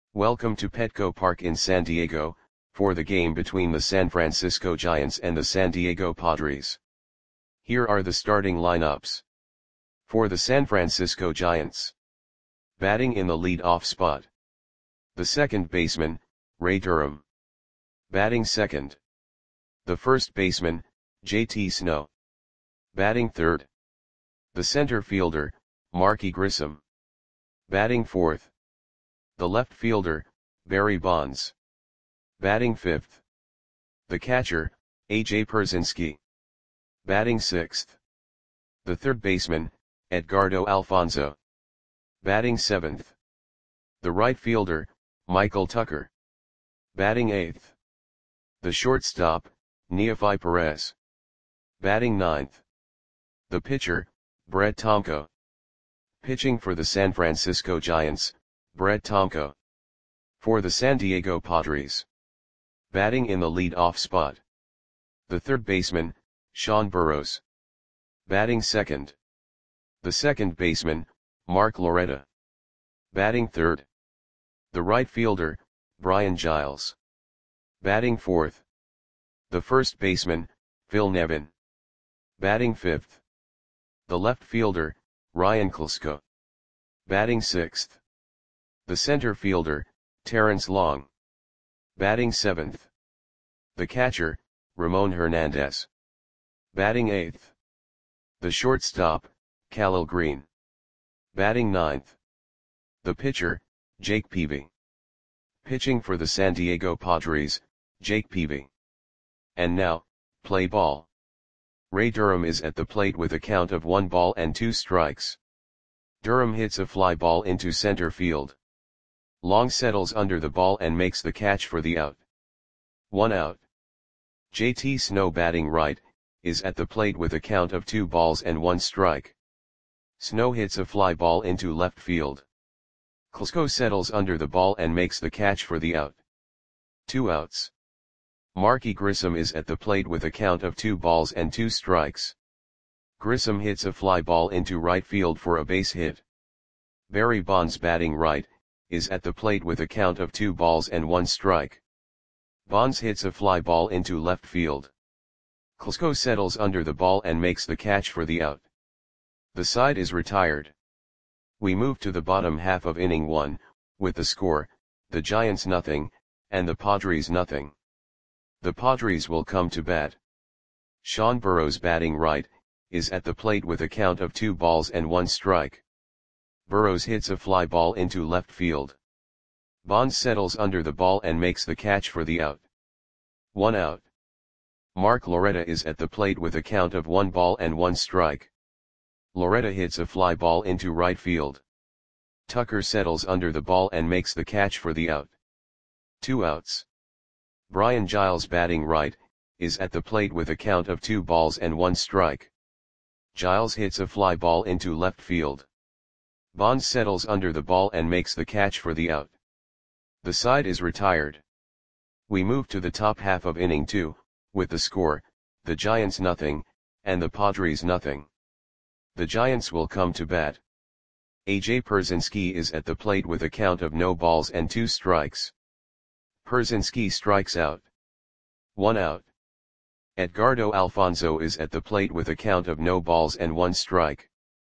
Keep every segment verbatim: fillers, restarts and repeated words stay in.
Welcome to Petco Park in San Diego, for the game between the San Francisco Giants and the San Diego Padres. Here are the starting lineups. For the San Francisco Giants. Batting in the lead-off spot. The second baseman, Ray Durham. Batting second. The first baseman, J T Snow. Batting third. The center fielder, Marky Grissom. Batting fourth. The left fielder, Barry Bonds. Batting fifth. The catcher, A J Pierzynski. Batting sixth. The third baseman, Edgardo Alfonzo. Batting seventh. The right fielder, Michael Tucker. Batting eighth. The shortstop, Neefi Perez. Batting ninth. The pitcher, Brett Tomko. Pitching for the San Francisco Giants, Brett Tomko. For the San Diego Padres. Batting in the lead-off spot. The third baseman, Sean Burroughs. Batting second. The second baseman, Mark Loretta. Batting third. The right fielder, Brian Giles. Batting fourth. The first baseman, Phil Nevin. Batting fifth. The left fielder, Ryan Klesko. Batting sixth. The center fielder, Terrence Long. Batting seventh. The catcher, Ramon Hernandez. Batting eighth. The shortstop, Khalil Green. Batting ninth. The pitcher, Jake Peavy. Pitching for the San Diego Padres, Jake Peavy. And now, play ball. Ray Durham is at the plate with a count of one ball and two strikes. Durham hits a fly ball into center field. Long settles under the ball and makes the catch for the out. One out. J T Snow, batting right, is at the plate with a count of two balls and one strike. Snow hits a fly ball into left field. Klesko settles under the ball and makes the catch for the out. Two outs. Marky Grissom is at the plate with a count of two balls and two strikes. Grissom hits a fly ball into right field for a base hit. Barry Bonds, batting right, is at the plate with a count of two balls and one strike. Bonds hits a fly ball into left field. Klesko settles under the ball and makes the catch for the out. The side is retired. We move to the bottom half of inning one, with the score, the Giants nothing, and the Padres nothing. The Padres will come to bat. Sean Burroughs, batting right, is at the plate with a count of two balls and one strike. Burroughs hits a fly ball into left field. Bonds settles under the ball and makes the catch for the out. One out. Mark Loretta is at the plate with a count of one ball and one strike. Loretta hits a fly ball into right field. Tucker settles under the ball and makes the catch for the out. Two outs. Brian Giles, batting right, is at the plate with a count of two balls and one strike. Giles hits a fly ball into left field. Bonds settles under the ball and makes the catch for the out. The side is retired. We move to the top half of inning two, with the score, the Giants nothing, and the Padres nothing. The Giants will come to bat. A J Pierzynski is at the plate with a count of no balls and two strikes. Pierzynski strikes out. One out. Edgardo Alfonzo is at the plate with a count of no balls and one strike.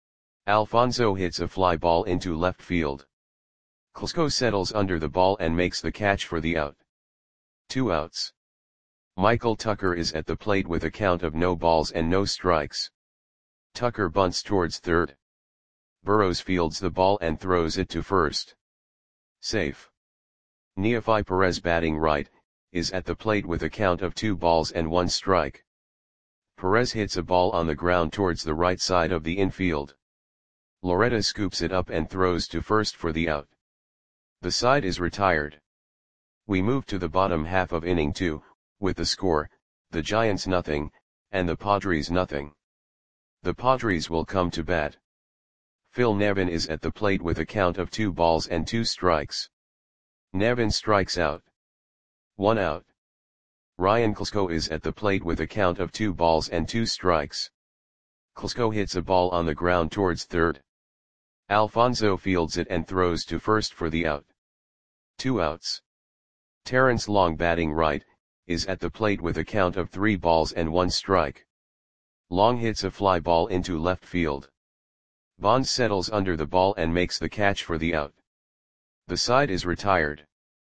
Alfonzo hits a fly ball into left field. Klesko settles under the ball and makes the catch for the out. Two outs. Michael Tucker is at the plate with a count of no balls and no strikes. Tucker bunts towards third. Burroughs fields the ball and throws it to first. Safe. Neefi Perez, batting right, is at the plate with a count of two balls and one strike. Perez hits a ball on the ground towards the right side of the infield. Loretta scoops it up and throws to first for the out. The side is retired. We move to the bottom half of inning two, with the score, the Giants nothing, and the Padres nothing. The Padres will come to bat. Phil Nevin is at the plate with a count of two balls and two strikes. Nevin strikes out. One out. Ryan Klesko is at the plate with a count of two balls and two strikes. Klesko hits a ball on the ground towards third. Alfonzo fields it and throws to first for the out. Two outs. Terrence Long, batting right, is at the plate with a count of three balls and one strike. Long hits a fly ball into left field. Bonds settles under the ball and makes the catch for the out. The side is retired.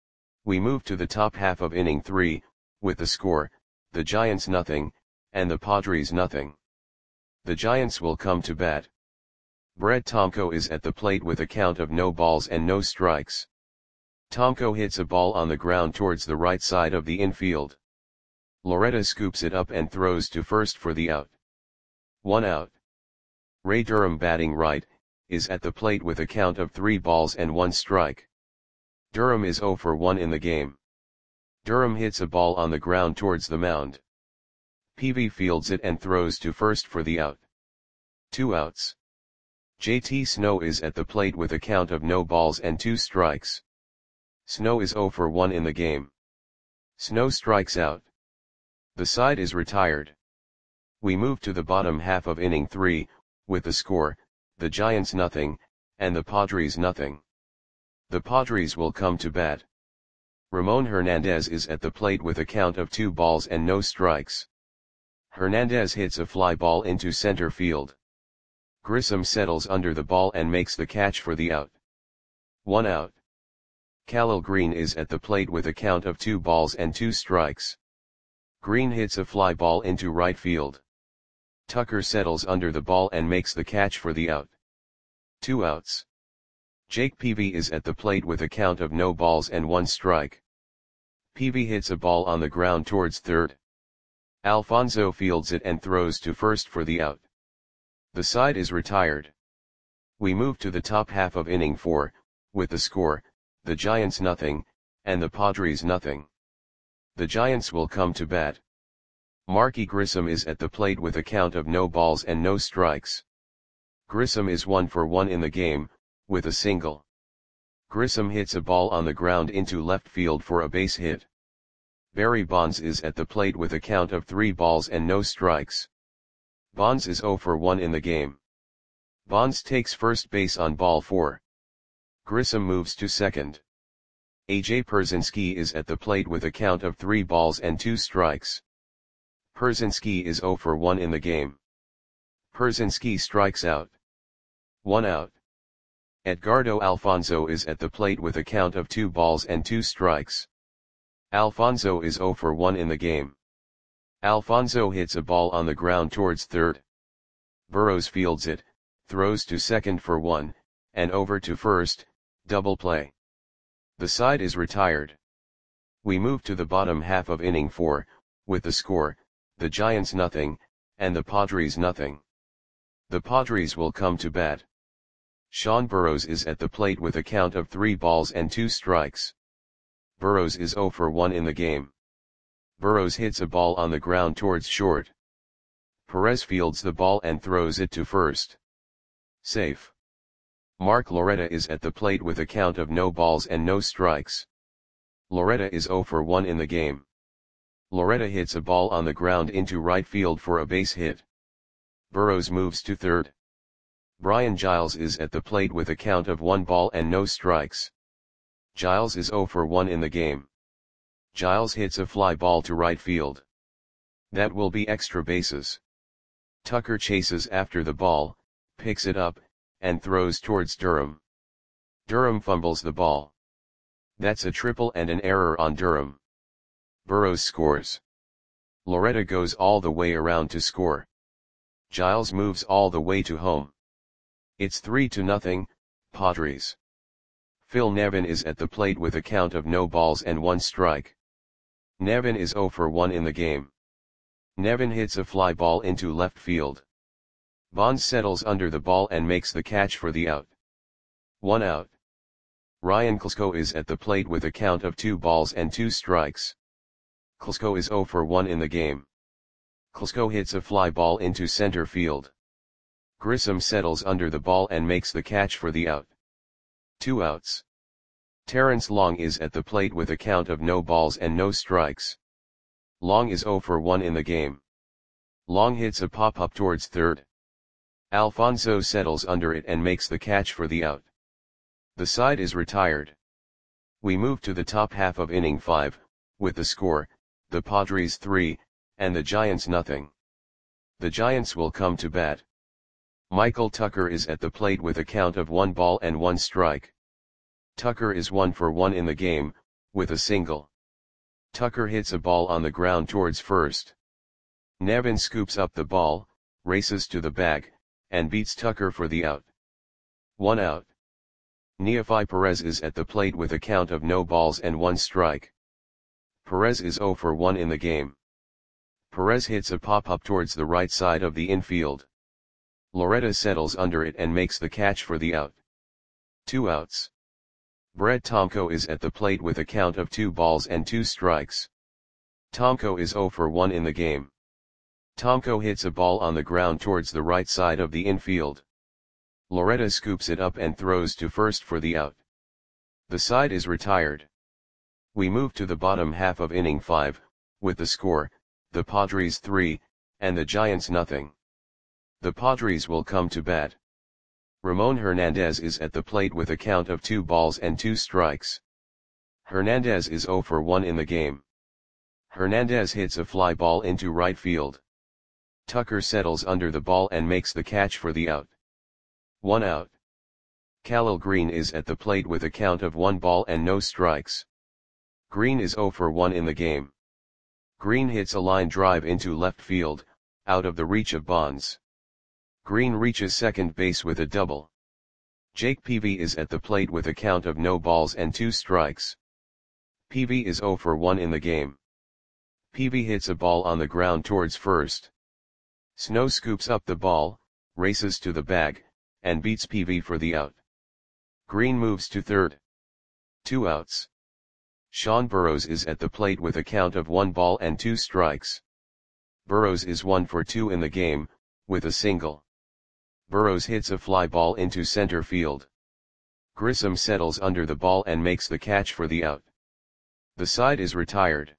We move to the top half of inning three, with the score, the Giants nothing, and the Padres nothing. The Giants will come to bat. Brett Tomko is at the plate with a count of no balls and no strikes. Tomko hits a ball on the ground towards the right side of the infield. Loretta scoops it up and throws to first for the out. One out. Ray Durham, batting right, is at the plate with a count of three balls and one strike. Durham is oh for one in the game. Durham hits a ball on the ground towards the mound. Peavy fields it and throws to first for the out. Two outs. J T Snow is at the plate with a count of no balls and two strikes. Snow is oh for one in the game. Snow strikes out. The side is retired. We move to the bottom half of inning three, with the score, the Giants nothing, and the Padres nothing. The Padres will come to bat. Ramon Hernandez is at the plate with a count of two balls and no strikes. Hernandez hits a fly ball into center field. Grissom settles under the ball and makes the catch for the out. One out. Khalil Green is at the plate with a count of two balls and two strikes. Green hits a fly ball into right field. Tucker settles under the ball and makes the catch for the out. Two outs. Jake Peavy is at the plate with a count of no balls and one strike. Peavy hits a ball on the ground towards third. Alfonso fields it and throws to first for the out. The side is retired. We move to the top half of inning four, with the score, the Giants nothing, and the Padres nothing. The Giants will come to bat. Marky Grissom is at the plate with a count of no balls and no strikes. Grissom is one for one in the game, with a single. Grissom hits a ball on the ground into left field for a base hit. Barry Bonds is at the plate with a count of three balls and no strikes. Bonds is oh for one in the game. Bonds takes first base on ball four. Grissom moves to second. A J Pierzynski is at the plate with a count of three balls and two strikes. Pierzynski is oh for one in the game. Pierzynski strikes out. One out. Edgardo Alfonso is at the plate with a count of two balls and two strikes. Alfonso is oh for one in the game. Alfonso hits a ball on the ground towards third. Burrows fields it, throws to second for one, and over to first, double play. The side is retired. We move to the bottom half of inning four, with the score, the Giants nothing, and the Padres nothing. The Padres will come to bat. Sean Burrows is at the plate with a count of three balls and two strikes. Burrows is oh for one in the game. Burrows hits a ball on the ground towards short. Perez fields the ball and throws it to first. Safe. Mark Loretta is at the plate with a count of no balls and no strikes. Loretta is oh for one in the game. Loretta hits a ball on the ground into right field for a base hit. Burrows moves to third. Brian Giles is at the plate with a count of one ball and no strikes. Giles is oh for one in the game. Giles hits a fly ball to right field. That will be extra bases. Tucker chases after the ball, picks it up, and throws towards Durham. Durham fumbles the ball. That's a triple and an error on Durham. Burrows scores. Loretta goes all the way around to score. Giles moves all the way to home. It's three to nothing, Padres. Phil Nevin is at the plate with a count of no balls and one strike. Nevin is oh for one in the game. Nevin hits a fly ball into left field. Bonds settles under the ball and makes the catch for the out. One out. Ryan Klesko is at the plate with a count of two balls and two strikes. Klesko is oh for one in the game. Klesko hits a fly ball into center field. Grissom settles under the ball and makes the catch for the out. Two outs. Terrence Long is at the plate with a count of no balls and no strikes. Long is oh for one in the game. Long hits a pop-up towards third. Alfonso settles under it and makes the catch for the out. The side is retired. We move to the top half of inning five, with the score, the Padres three, and the Giants nothing. The Giants will come to bat. Michael Tucker is at the plate with a count of one ball and one strike. Tucker is one for one in the game, with a single. Tucker hits a ball on the ground towards first. Nevin scoops up the ball, races to the bag, and beats Tucker for the out. One out. Neofi Perez is at the plate with a count of no balls and one strike. Perez is zero for one in the game. Perez hits a pop-up towards the right side of the infield. Loretta settles under it and makes the catch for the out. Two outs. Brett Tomko is at the plate with a count of two balls and two strikes. Tomko is zero for one in the game. Tomko hits a ball on the ground towards the right side of the infield. Loretta scoops it up and throws to first for the out. The side is retired. We move to the bottom half of inning five, with the score, the Padres three, and the Giants nothing. The Padres will come to bat. Ramon Hernandez is at the plate with a count of two balls and two strikes. Hernandez is zero for one in the game. Hernandez hits a fly ball into right field. Tucker settles under the ball and makes the catch for the out. One out. Khalil Green is at the plate with a count of one ball and no strikes. Green is zero for one in the game. Green hits a line drive into left field, out of the reach of Bonds. Green reaches second base with a double. Jake Peavy is at the plate with a count of no balls and two strikes. Peavy is zero for one in the game. Peavy hits a ball on the ground towards first. Snow scoops up the ball, races to the bag, and beats Peavy for the out. Green moves to third. Two outs. Sean Burrows is at the plate with a count of one ball and two strikes. Burrows is one for two in the game, with a single. Burrows hits a fly ball into center field. Grissom settles under the ball and makes the catch for the out. The side is retired.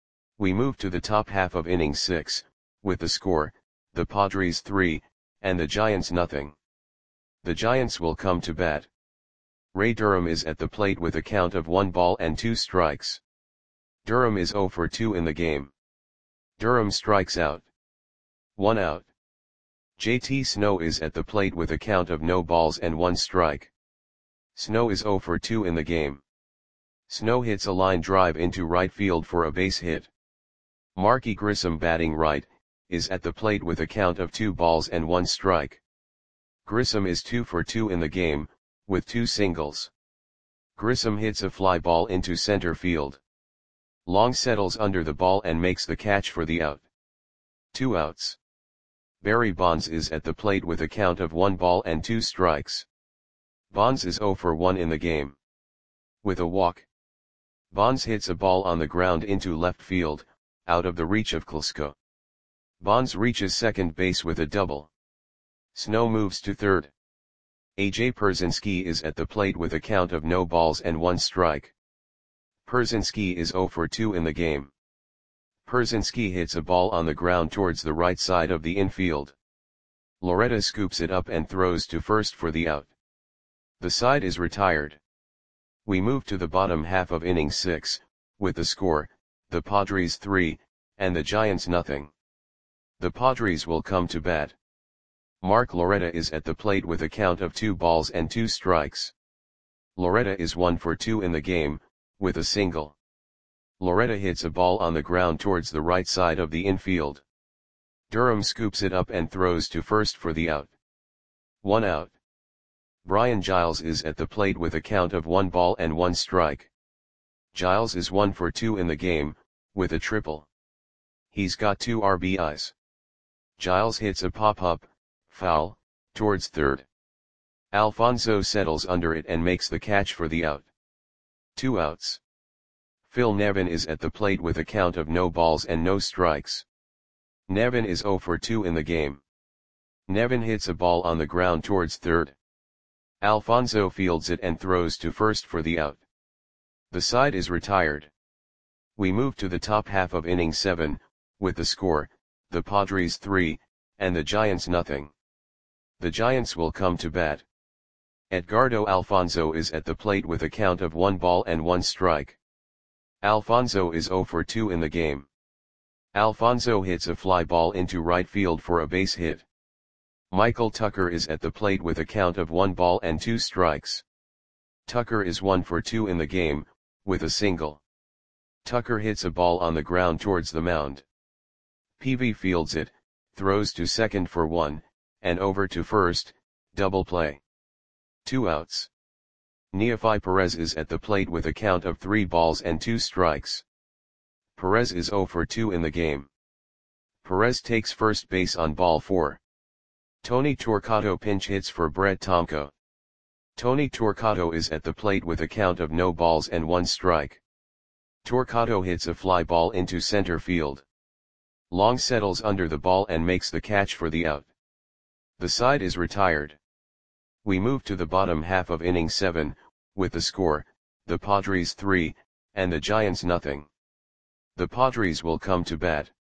We move to the top half of inning six, with the score, the Padres three, and the Giants nothing. The Giants will come to bat. Ray Durham is at the plate with a count of one ball and two strikes. Durham is zero for two in the game. Durham strikes out. One out. J T Snow is at the plate with a count of no balls and one strike. Snow is zero for two in the game. Snow hits a line drive into right field for a base hit. Marky Grissom, batting right, is at the plate with a count of two balls and one strike. Grissom is two for two in the game, with two singles. Grissom hits a fly ball into center field. Long settles under the ball and makes the catch for the out. Two outs. Barry Bonds is at the plate with a count of one ball and two strikes. Bonds is zero for one in the game. With a walk. Bonds hits a ball on the ground into left field, out of the reach of Klesko. Bonds reaches second base with a double. Snow moves to third. A J Pierzynski is at the plate with a count of no balls and one strike. Pierzynski is zero for two in the game. Pierzynski hits a ball on the ground towards the right side of the infield. Loretta scoops it up and throws to first for the out. The side is retired. We move to the bottom half of inning six, with the score, the Padres three, and the Giants nothing. The Padres will come to bat. Mark Loretta is at the plate with a count of two balls and two strikes. Loretta is one for two in the game, with a single. Loretta hits a ball on the ground towards the right side of the infield. Durham scoops it up and throws to first for the out. One out. Brian Giles is at the plate with a count of one ball and one strike. Giles is one for two in the game, with a triple. He's got two R B Is. Giles hits a pop-up, foul, towards third. Alfonso settles under it and makes the catch for the out. Two outs. Phil Nevin is at the plate with a count of no balls and no strikes. Nevin is zero for two in the game. Nevin hits a ball on the ground towards third. Alfonso fields it and throws to first for the out. The side is retired. We move to the top half of inning seven, with the score, the Padres three, and the Giants nothing. The Giants will come to bat. Edgardo Alfonso is at the plate with a count of one ball and one strike. Alfonso is zero for two in the game. Alfonso hits a fly ball into right field for a base hit. Michael Tucker is at the plate with a count of one ball and two strikes. Tucker is one for two in the game, with a single. Tucker hits a ball on the ground towards the mound. Peavy fields it, throws to second for one, and over to first, double play. Two outs. Neofi Perez is at the plate with a count of three balls and two strikes. Perez is zero for two in the game. Perez takes first base on ball four. Tony Torquato pinch hits for Brett Tomko. Tony Torquato is at the plate with a count of no balls and one strike. Torquato hits a fly ball into center field. Long settles under the ball and makes the catch for the out. The side is retired. We move to the bottom half of inning seven, with the score, the Padres three, and the Giants nothing. The Padres will come to bat.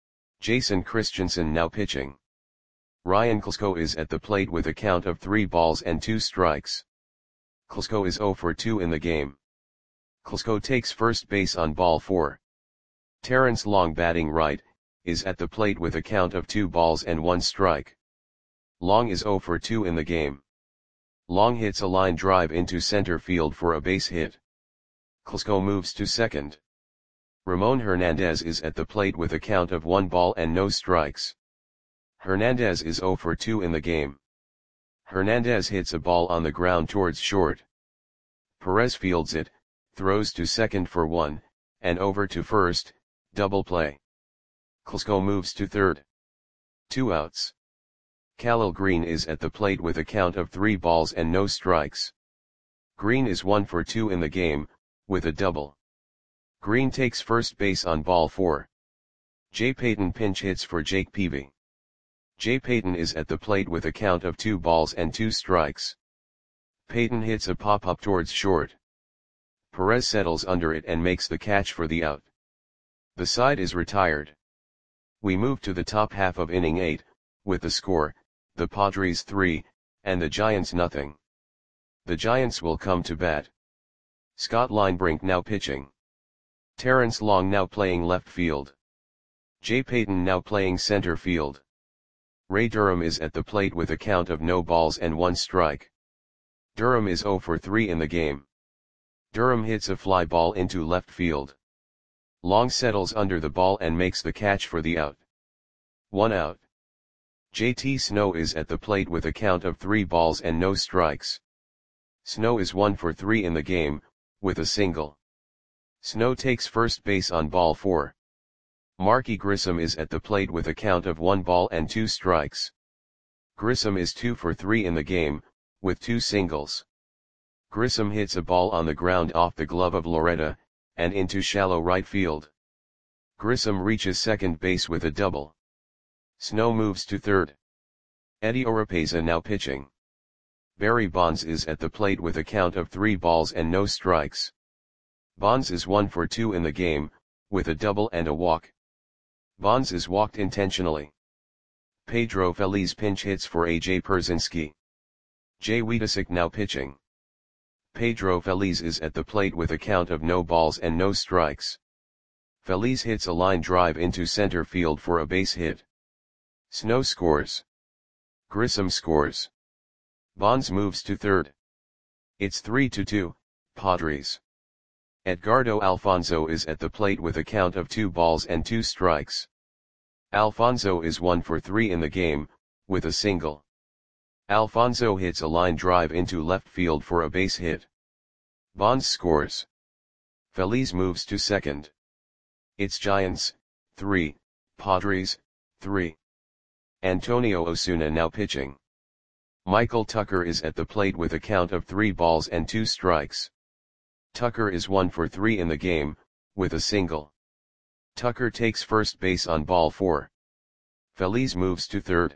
Jason Christensen now pitching. Ryan Klesko is at the plate with a count of three balls and two strikes. Klesko is zero for two in the game. Klesko takes first base on ball four. Terrence Long batting right, is at the plate with a count of two balls and one strike. Long is zero for two in the game. Long hits a line drive into center field for a base hit. Klesko moves to second. Ramon Hernandez is at the plate with a count of one ball and no strikes. Hernandez is zero for two in the game. Hernandez hits a ball on the ground towards short. Perez fields it, throws to second for one, and over to first, double play. Klesko moves to third. Two outs. Khalil Green is at the plate with a count of three balls and no strikes. Green is one for two in the game, with a double. Green takes first base on ball four. Jay Payton pinch hits for Jake Peavy. Jay Payton is at the plate with a count of two balls and two strikes. Payton hits a pop-up towards short. Perez settles under it and makes the catch for the out. The side is retired. We move to the top half of inning eight, with the score, the Padres three, and the Giants nothing. The Giants will come to bat. Scott Linebrink now pitching. Terrence Long now playing left field. Jay Payton now playing center field. Ray Durham is at the plate with a count of no balls and one strike. Durham is zero for three in the game. Durham hits a fly ball into left field. Long settles under the ball and makes the catch for the out. One out. J T Snow is at the plate with a count of three balls and no strikes. Snow is one for three in the game, with a single. Snow takes first base on ball four. Marky Grissom is at the plate with a count of one ball and two strikes. Grissom is two for three in the game, with two singles. Grissom hits a ball on the ground off the glove of Loretta, and into shallow right field. Grissom reaches second base with a double. Snow moves to third. Eddie Oropeza now pitching. Barry Bonds is at the plate with a count of three balls and no strikes. Bonds is one for two in the game, with a double and a walk. Bonds is walked intentionally. Pedro Feliz pinch hits for A J Pierzynski. Jay Wiedesick now pitching. Pedro Feliz is at the plate with a count of no balls and no strikes. Feliz hits a line drive into center field for a base hit. Snow scores. Grissom scores. Bonds moves to third. It's three to two, Padres. Edgardo Alfonso is at the plate with a count of two balls and two strikes. Alfonso is one for three in the game, with a single. Alfonso hits a line drive into left field for a base hit. Bonds scores. Feliz moves to second. It's Giants, three, Padres, three. Antonio Osuna now pitching. Michael Tucker is at the plate with a count of three balls and two strikes. Tucker is one for three in the game, with a single. Tucker takes first base on ball four. Feliz moves to third.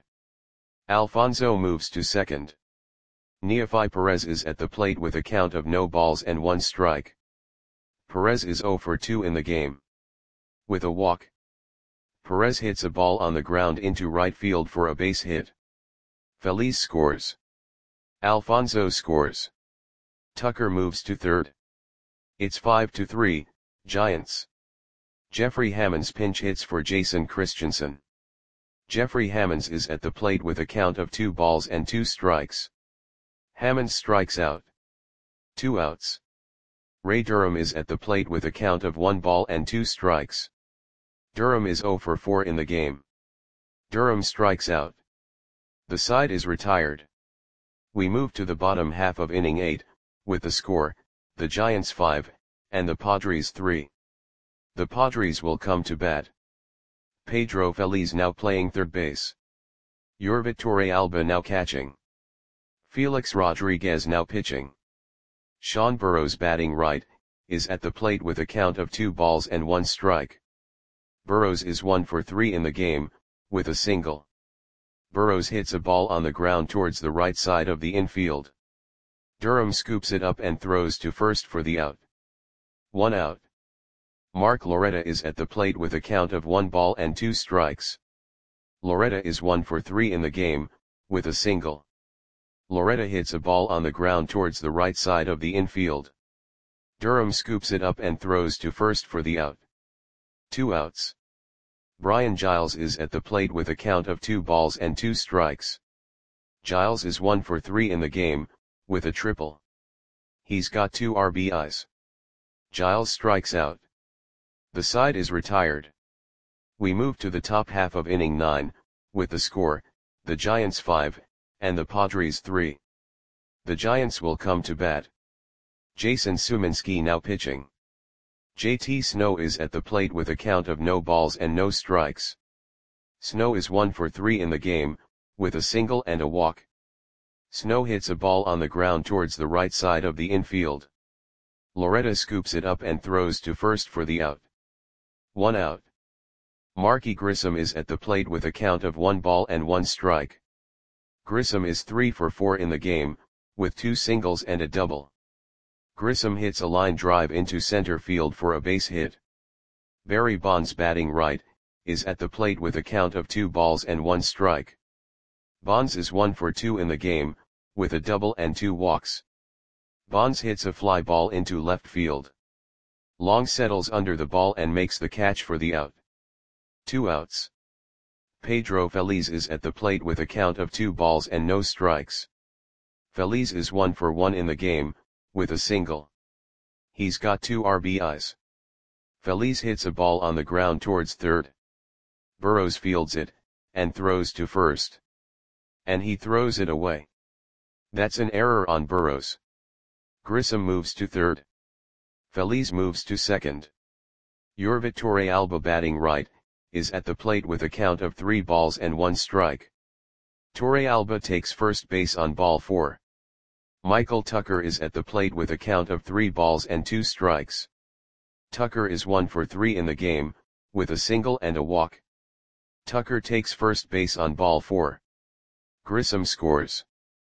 Alfonso moves to second. Neofi Perez is at the plate with a count of no balls and one strike. Perez is zero for two in the game. With a walk. Perez hits a ball on the ground into right field for a base hit. Feliz scores. Alfonso scores. Tucker moves to third. It's five to three, Giants. Jeffrey Hammonds pinch hits for Jason Christensen. Jeffrey Hammonds is at the plate with a count of two balls and two strikes. Hammonds strikes out. Two outs. Ray Durham is at the plate with a count of one ball and two strikes. Durham is zero for four in the game. Durham strikes out. The side is retired. We move to the bottom half of inning eight, with the score, the Giants five, and the Padres three. The Padres will come to bat. Pedro Feliz now playing third base. Yorvit Torrealba now catching. Felix Rodriguez now pitching. Sean Burrows batting right, is at the plate with a count of two balls and one strike. Burrows is one for three in the game, with a single. Burrows hits a ball on the ground towards the right side of the infield. Durham scoops it up and throws to first for the out. One out. Mark Loretta is at the plate with a count of one ball and two strikes. Loretta is one for three in the game, with a single. Loretta hits a ball on the ground towards the right side of the infield. Durham scoops it up and throws to first for the out. Two outs. Brian Giles is at the plate with a count of two balls and two strikes. Giles is one for three in the game, with a triple. He's got two R B Is. Giles strikes out. The side is retired. We move to the top half of inning nine, with the score, the Giants five, and the Padres three. The Giants will come to bat. Jason Suminski now pitching. J T Snow is at the plate with a count of no balls and no strikes. Snow is one for three in the game, with a single and a walk. Snow hits a ball on the ground towards the right side of the infield. Loretta scoops it up and throws to first for the out. One out. Marky Grissom is at the plate with a count of one ball and one strike. Grissom is three for four in the game, with two singles and a double. Grissom hits a line drive into center field for a base hit. Barry Bonds batting right, is at the plate with a count of two balls and one strike. Bonds is one for two in the game, with a double and two walks. Bonds hits a fly ball into left field. Long settles under the ball and makes the catch for the out. Two outs. Pedro Feliz is at the plate with a count of two balls and no strikes. Feliz is one for one in the game, with a single. He's got two R B Is. Feliz hits a ball on the ground towards third. Burrows fields it, and throws to first. And he throws it away. That's an error on Burrows. Grissom moves to third. Feliz moves to second. Yorvit Torrealba batting right, is at the plate with a count of three balls and one strike. Torrealba takes first base on ball four. Michael Tucker is at the plate with a count of three balls and two strikes. Tucker is one for three in the game, with a single and a walk. Tucker takes first base on ball four. Grissom scores.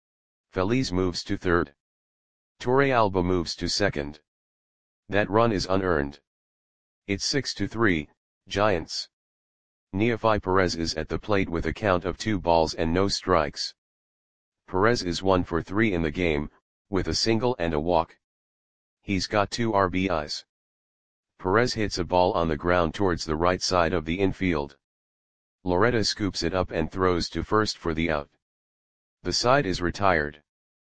Feliz moves to third. Torrealba moves to second. That run is unearned. It's six to three, Giants. Neofi Perez is at the plate with a count of two balls and no strikes. Perez is one for three in the game, with a single and a walk. He's got two R B Is. Perez hits a ball on the ground towards the right side of the infield. Loretta scoops it up and throws to first for the out. The side is retired.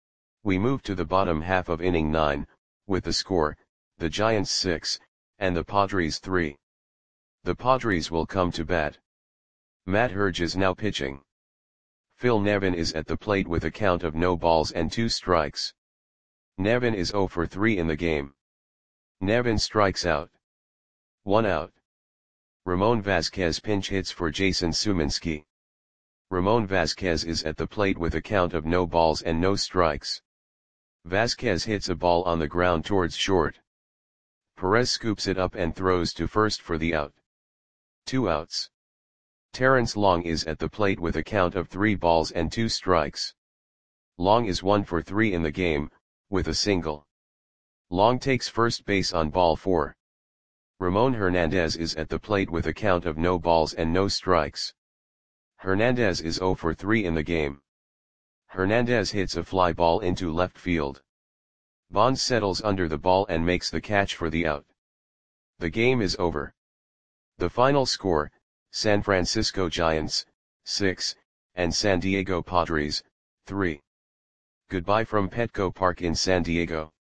We move to the bottom half of inning nine, with the score, the Giants six, and the Padres three. The Padres will come to bat. Matt Herge is now pitching. Phil Nevin is at the plate with a count of no balls and two strikes. Nevin is zero for three in the game. Nevin strikes out. One out. Ramon Vasquez pinch hits for Jason Suminski. Ramon Vasquez is at the plate with a count of no balls and no strikes. Vasquez hits a ball on the ground towards short. Perez scoops it up and throws to first for the out. Two outs. Terrence Long is at the plate with a count of three balls and two strikes. Long is one for three in the game, with a single. Long takes first base on ball four. Ramon Hernandez is at the plate with a count of no balls and no strikes. Hernandez is zero for three in the game. Hernandez hits a fly ball into left field. Bonds settles under the ball and makes the catch for the out. The game is over. The final score, San Francisco Giants, six, and San Diego Padres, three. Goodbye from Petco Park in San Diego.